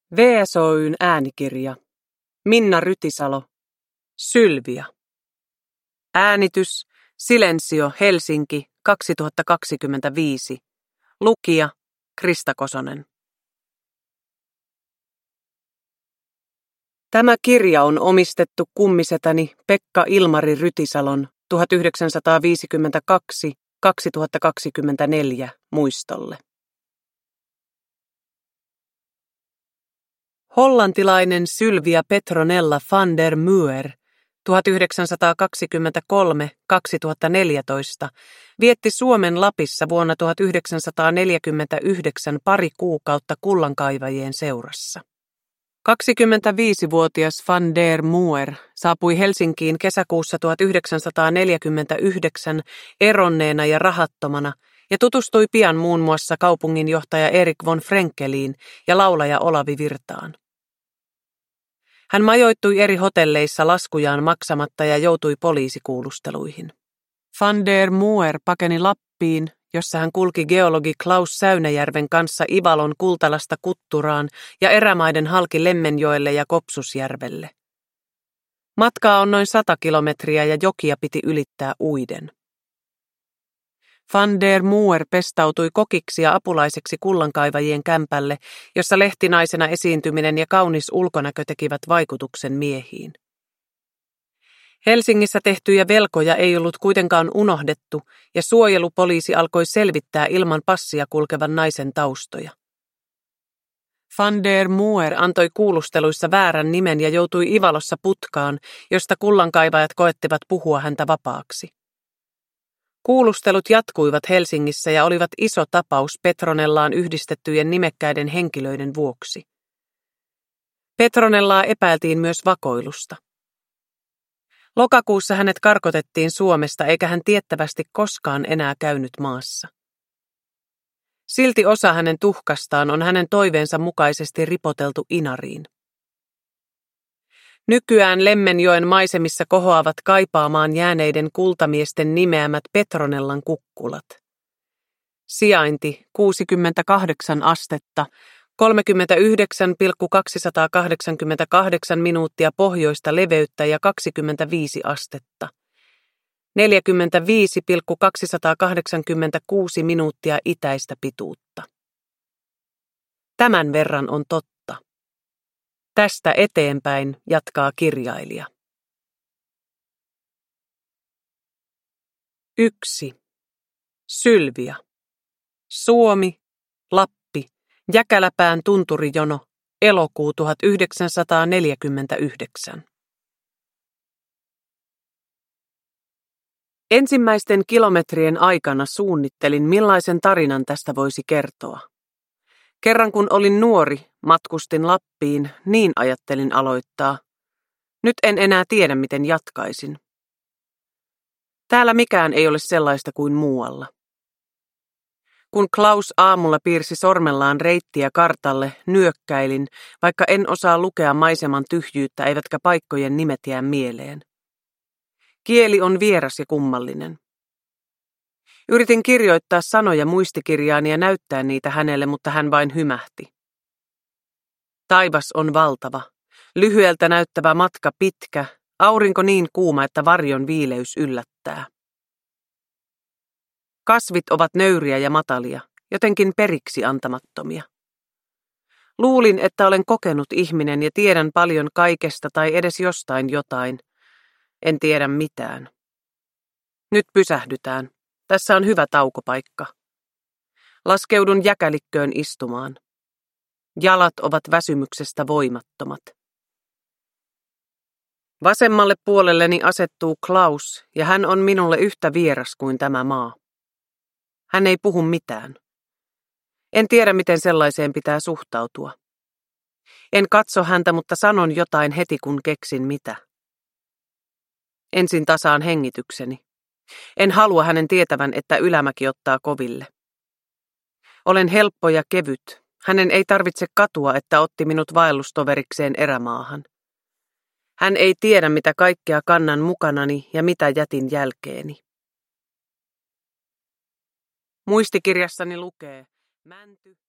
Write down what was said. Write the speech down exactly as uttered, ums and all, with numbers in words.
V S O:n äänikirja. Minna Rytisalo. Sylvia. Äänitys Silensio Helsinki kaksituhattakaksikymmentäviisi. Lukija Krista Kosonen. Tämä kirja on omistettu kummisetäni Pekka Ilmari Rytisalon tuhatyhdeksänsataaviisikymmentäkaksi kaksituhattakaksikymmentäneljä muistolle. Hollantilainen Sylvia Petronella van der Muer tuhatyhdeksänsataakaksikymmentäkolme kaksituhattaneljätoista vietti Suomen Lapissa vuonna tuhatyhdeksänsataaneljäkymmentäyhdeksän pari kuukautta kullankaivajien seurassa. kaksikymmentäviisivuotias van der Muer saapui Helsinkiin kesäkuussa tuhatyhdeksänsataaneljäkymmentäyhdeksän eronneena ja rahattomana ja tutustui pian muun muassa kaupunginjohtaja Erik von Frenkeliin ja laulaja Olavi Virtaan. Hän majoittui eri hotelleissa laskujaan maksamatta ja joutui poliisikuulusteluihin. Van der Muer pakeni Lappiin, jossa hän kulki geologi Klaus Säynäjärven kanssa Ivalon Kultalasta Kutturaan ja erämaiden halki Lemmenjoelle ja Kopsusjärvelle. Matkaa on noin sata kilometriä ja jokia piti ylittää uiden. Van der Muer pestautui kokiksi ja apulaiseksi kullankaivajien kämpälle, jossa lehtinaisena esiintyminen ja kaunis ulkonäkö tekivät vaikutuksen miehiin. Helsingissä tehtyjä velkoja ei ollut kuitenkaan unohdettu, ja suojelupoliisi alkoi selvittää ilman passia kulkevan naisen taustoja. Van der Muer antoi kuulusteluissa väärän nimen ja joutui Ivalossa putkaan, josta kullankaivajat koettivat puhua häntä vapaaksi. Kuulustelut jatkuivat Helsingissä ja olivat iso tapaus Petronellaan yhdistettyjen nimekkäiden henkilöiden vuoksi. Petronellaa epäiltiin myös vakoilusta. Lokakuussa hänet karkotettiin Suomesta eikä hän tiettävästi koskaan enää käynyt maassa. Silti osa hänen tuhkastaan on hänen toiveensa mukaisesti ripoteltu Inariin. Nykyään Lemmenjoen maisemissa kohoavat kaipaamaan jääneiden kultamiesten nimeämät Petronellan kukkulat. Sijainti kuusikymmentäkahdeksan astetta, kolmekymmentäyhdeksän pilkku kaksisataakahdeksankymmentäkahdeksan minuuttia pohjoista leveyttä ja kaksikymmentäviisi astetta. neljäkymmentäviisi pilkku kaksisataakahdeksankymmentäkuusi minuuttia itäistä pituutta. Tämän verran on totta. Tästä eteenpäin jatkaa kirjailija. yksi. Sylvia. Suomi, Lappi, Jäkäläpään tunturijono, elokuu tuhatyhdeksänsataaneljäkymmentäyhdeksän. Ensimmäisten kilometrien aikana suunnittelin, millaisen tarinan tästä voisi kertoa. Kerran kun olin nuori, matkustin Lappiin, niin ajattelin aloittaa. Nyt en enää tiedä, miten jatkaisin. Täällä mikään ei ole sellaista kuin muualla. Kun Klaus aamulla piirsi sormellaan reittiä kartalle, nyökkäilin, vaikka en osaa lukea maiseman tyhjyyttä eivätkä paikkojen nimet jää mieleen. Kieli on vieras ja kummallinen. Yritin kirjoittaa sanoja muistikirjaan ja näyttää niitä hänelle, mutta hän vain hymähti. Taivas on valtava, lyhyeltä näyttävä matka pitkä, aurinko niin kuuma, että varjon viileys yllättää. Kasvit ovat nöyriä ja matalia, jotenkin periksi antamattomia. Luulin, että olen kokenut ihminen ja tiedän paljon kaikesta tai edes jostain jotain. En tiedä mitään. Nyt pysähdytään. Tässä on hyvä taukopaikka. Laskeudun jäkälikköön istumaan. Jalat ovat väsymyksestä voimattomat. Vasemmalle puolelleni asettuu Klaus, ja hän on minulle yhtä vieras kuin tämä maa. Hän ei puhu mitään. En tiedä, miten sellaiseen pitää suhtautua. En katso häntä, mutta sanon jotain heti, kun keksin mitä. Ensin tasaan hengitykseni. En halua hänen tietävän, että ylämäki ottaa koville. Olen helppo ja kevyt. Hänen ei tarvitse katua, että otti minut vaellustoverikseen erämaahan. Hän ei tiedä, mitä kaikkea kannan mukanani ja mitä jätin jälkeeni. Muistikirjassani lukee, mänty,